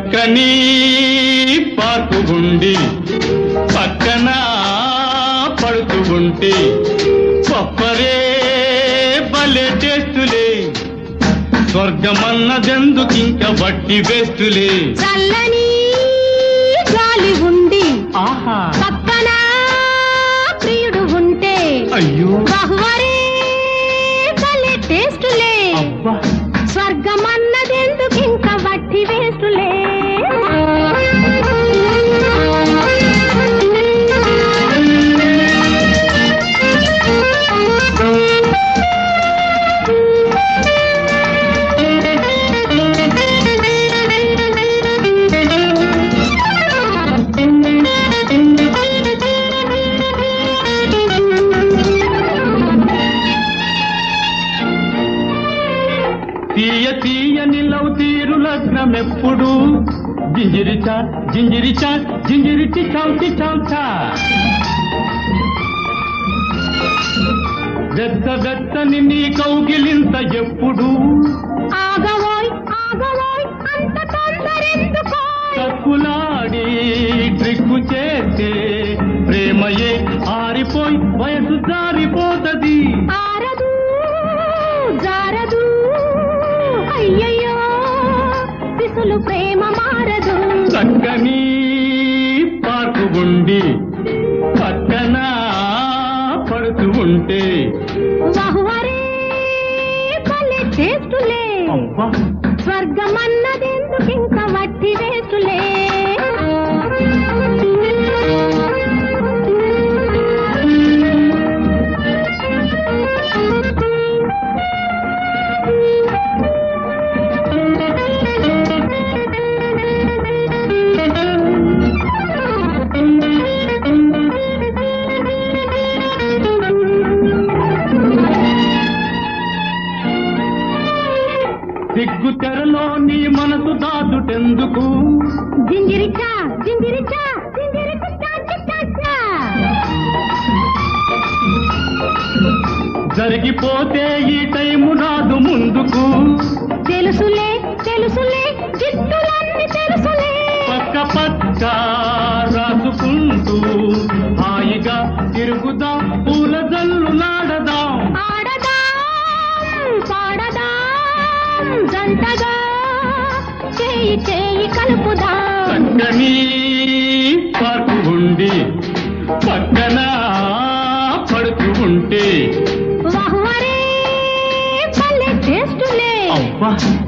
చక్కని పార్కు గుండి పక్కన పడుతూ ఉంటే కొప్పరే భలే టేస్టులే స్వర్గమన్నదెందుకింక వట్టి వేస్తులే చల్లని గాలి ఉండి ఆహా పక్కన ప్రియుడు ఉంటే అయ్యో బహువరే భలే టేస్టులే అబ్బా స్వర్గమన్నదెందుకింక వట్టి వేస్తులే తీయ తీయని లవ్ తీరు లగ్నమెప్పుడు జింజిరిచా జింజిరిచా జింజిరిచి చౌచి చౌచా వెత్త వెత్తని నీ కౌగిలింత ఎప్పుడు ఆగవోయ్ ఆగవోయ్ అంత తొందరెందుకో తక్కులాడి ట్రిక్కు చేస్తే ప్రేమయే ఆరిపోయి వయసు జారిపోతది ఆరదు జారదు అయ్యయ్యో శిశులు ప్రేమ మారదు చక్కని పార్కు గుండి పక్కన పడుతూ ఉంటే బహువరే భలే టేస్టులే అబ్బా స్వర్గమన్నదెందుకింక వట్టి వేస్తులే సిగ్గు తెరలో నీ మనసు దాచుటెందుకు జింజిరిచా జింజిరిచా జింజిరిచా చాచా జరిగిపోతే ఈ టైము రాదు ముందుకు తెలుసులే తెలుసులే జిత్తులన్నీ తెలుసులే పక్క పక్క రాసుకుంటూ హాయిగా తిరుగుదాం పూల జల్లులాడదాం ఆడదాం పాడదాం జంటగా చేయి చేయి కలుపుదాం చక్కని పార్కు ఉండి పక్కన పడుతూ ఉంటే బహువరే భలే టేస్టులే అబ్బా